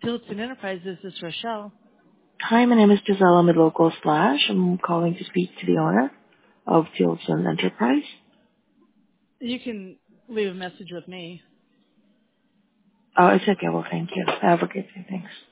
Tillotson Enterprises, this is Rochelle. Hi, my name is Gisela Midlocal Slash. I'm calling to speak to the owner of Tillotson Enterprise. You can leave a message with me. Oh, it's okay. Well, thank you. Have a good day. Thanks.